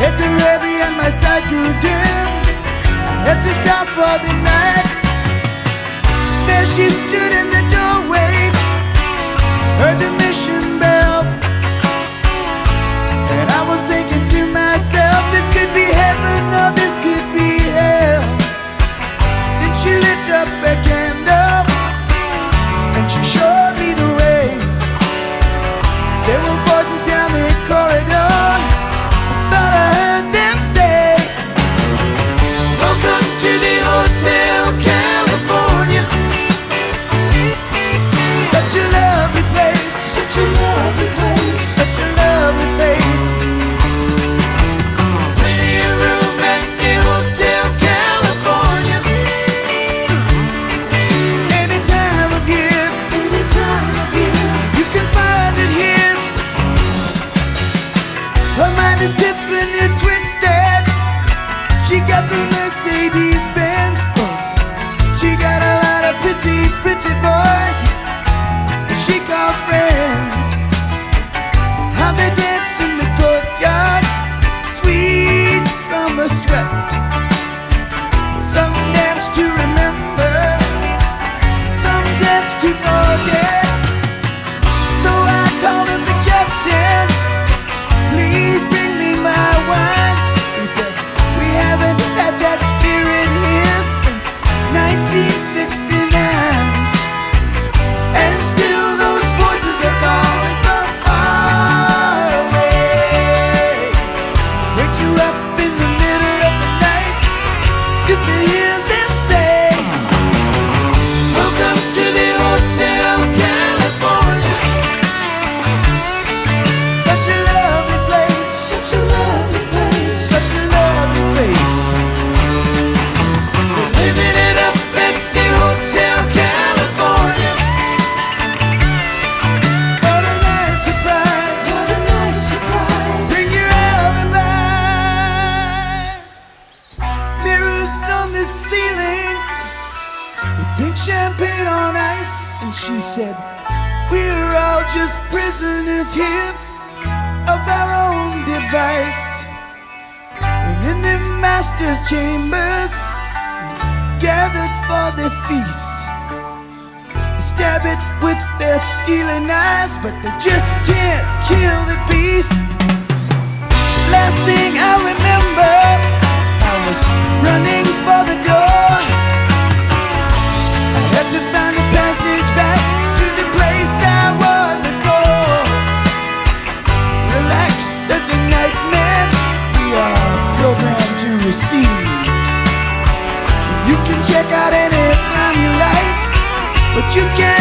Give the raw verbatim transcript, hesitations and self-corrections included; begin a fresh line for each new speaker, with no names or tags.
head grew heavy and my sight grew dim. I had to stop for the night. There she stood in the doorway, heard the mission bell, and I was thinking to myself, this could be heaven or this could be hell. Then she lit up a candle and she showed me the way. There were voices down the corridor. I thought I heard them say, welcome to the Hotel California. Such a lovely place, such a lovely place, such a lovely face. There's plenty of room at the Hotel California. Any time of year, any time of year, you can find it here. Her mind is different and twisted. She got the Mercedes Benz. She got a lot of pretty, pretty boys she calls friends. How they dance in the courtyard, sweet summer sweat. Some dance to remember, some dance to forget. So I called him the captain, please bring me my wine. He said, we haven't had that spirit here since nineteen sixty-nine. And still those voices are calling from far away. Wake you up in the middle of the night just to hear them say, welcome to the Hotel California. Such a lovely place, such a lovely place, such a lovely face. We're living it up at the Hotel California. What a nice surprise, what a nice surprise. Bring your alibis. Mirrors on the ceiling, the pink champagne on ice. And she said, we're all just prisoners here of our own device. And in the master's chambers, gathered for the feast, stab it with their stealing knives, but they just can't kill the beast. Last thing I remember, I was running for the door. I had to find a passage back to the place I was before. Relax, said the night man, we are programmed to receive. You can check out anytime you like, but you can't